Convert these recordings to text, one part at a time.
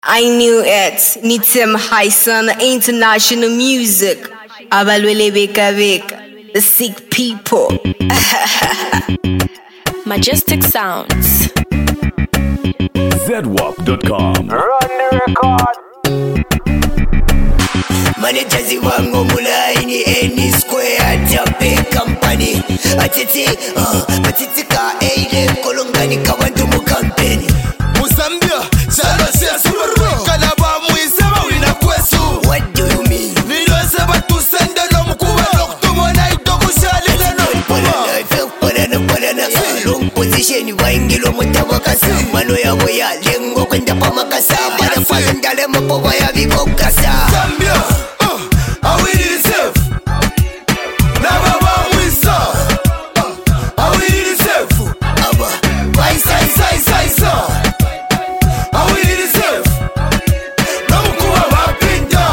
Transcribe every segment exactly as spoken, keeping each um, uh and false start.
I knew it. Nitem Hyson International Music. Abalwele Beka Beka. The sick people. Majestic Sounds. Z W A P dot com. Run the record. Managers wango mulaini any square Jape company. Atiti, uh, atiti ka eile kolongani kawantu mu campaign. Musambia, shala siya super kalaba muisema wina kwesu. What do you mean? Nilo seba tu sende no mkuwa noktumo na itoku shali na no mkuwa. Parana parana long position waingilo mutawakasa. Mano ya boya lengo kwenda pamakasa. Para falendale mapowa ya vikokasa. Zambia, uh, awi ni safe. Naba wa mwisa. Uh, awi ni safe. Aba, Sai sai sai sai sa. Awi ni safe. No mkuwa wapinda.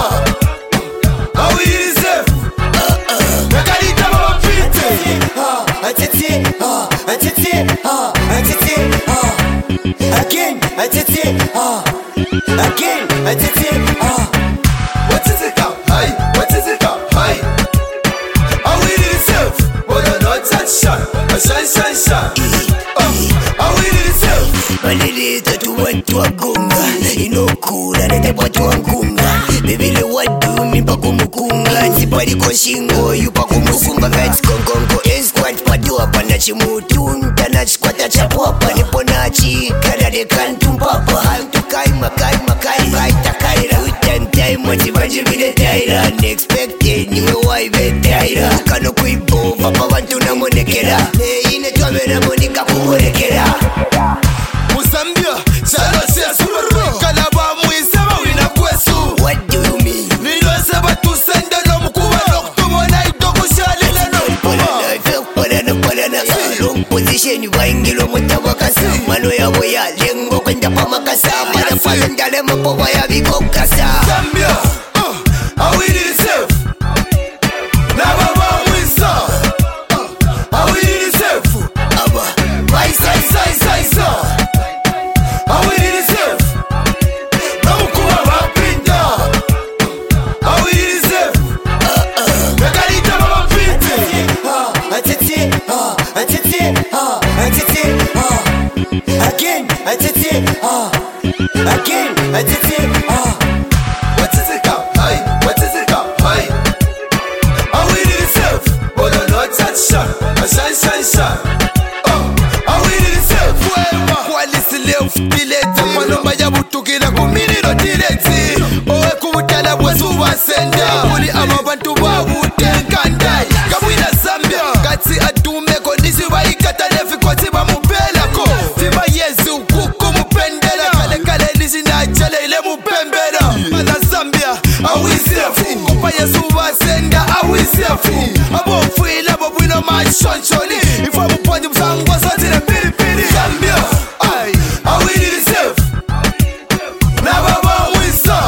Awi ni safe. Nakalita wapinte. atiti, uh, atiti, uh, atiti, uh. Again, atiti, uh. Again, atiti, uh. What is it now? Hi, what is it now? Hi. Are we in itself? But I'm not that shot. A shine, shine, shine. Uh, are we in itself? Balili tatu watu wagunga inokula nete watu wangunga bebile wadu mipa kumukunga zipari kwa shingo yupa kumukunga vets kongongo esquat padua pana chimutu ntana chikwata chapu hapa nipo nachi kadade kantu mpapa hantu kai makai makai baita kaira utan time wati baji vile taira unexpected niwe waive taira kano kuibo vapa wantu na monekera neine tuamena monika kumorekera. Musambia, shala siya super kalaba muisema wina kwesu. What do you mean? Nilo seba tu sende no mkuwa noktumo na itoku shali na no mkuwa. Parana parana long position waingilo mutawakasa. Mano ya boya lengo kwenda pamakasa. Para falendale mapowa ya vikokasa. Zambia, uh, are we in safe? Naba wa mwisa. Uh, are we in safe? Aba, Sai sai sai sai sa. Are we in safe? No mkuwa wapinda. Are we in safe? Nakalita wapinte. atiti, uh, atiti, uh, atiti, uh. Again, atiti, uh. Again, atiti, uh. What is it now? Hi, what is it now? Hi. Are we in safe? But I'm not that shot. A shine, shine, shine. Uh, are we in safe? Wema. Kwalisi leo futilete. Panomba ya butukira kuminiro direti. Owe kubutala bwesu wasenda. Kuli amabantu babutenkandai. Kabwina Zambia. Kati atume kondisi waikata nefi kwa tiba mupelako. Tiba yezu kuku mupendela. Kale kale nisi na chale ile mupembela. Mala Zambia, awisefu. Kupa yesu wasenda, awisefu. Abo fuila babwino machoncholi. Ifo muponji msango satire pili pili. Zambia, ay, awili safe. Naba wa mwisa.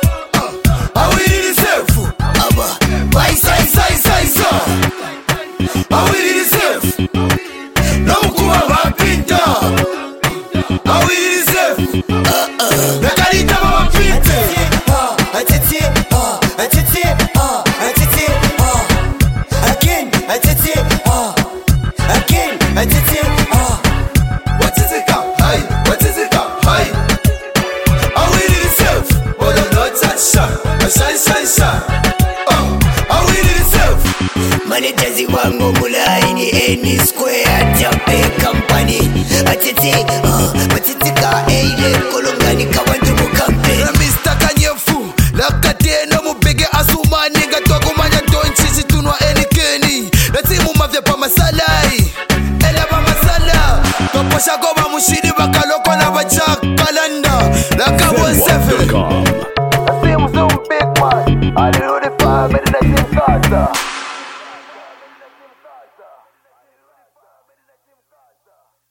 Awili safe. Aba, Sai sai sai sai sa. Awili safe. No mkuwa wapinda. Awili safe. Nakalita wapinte. uh, atiti, uh, atiti, uh, atiti, uh. Again, atiti, uh. Again, atiti, uh. What is it now? Hi, what is it now? Hi. Are we in safe? But I'm not that shot. A shine, shine, shine. Uh, are we in safe? Managers wango mulaini any square Jape company. Atiti, uh, atiti ka eile kolongani kawantu mu campaign. Mister Kanyefu, lakateno mubege asumani ngatwa kumanya donchi situnwa enikeni. Lati mumavya pa masalai, ela pa masala. Toposha goba mushiri bakaloko na bacha kalanda. Lakabo Z W A P dot sefe. com.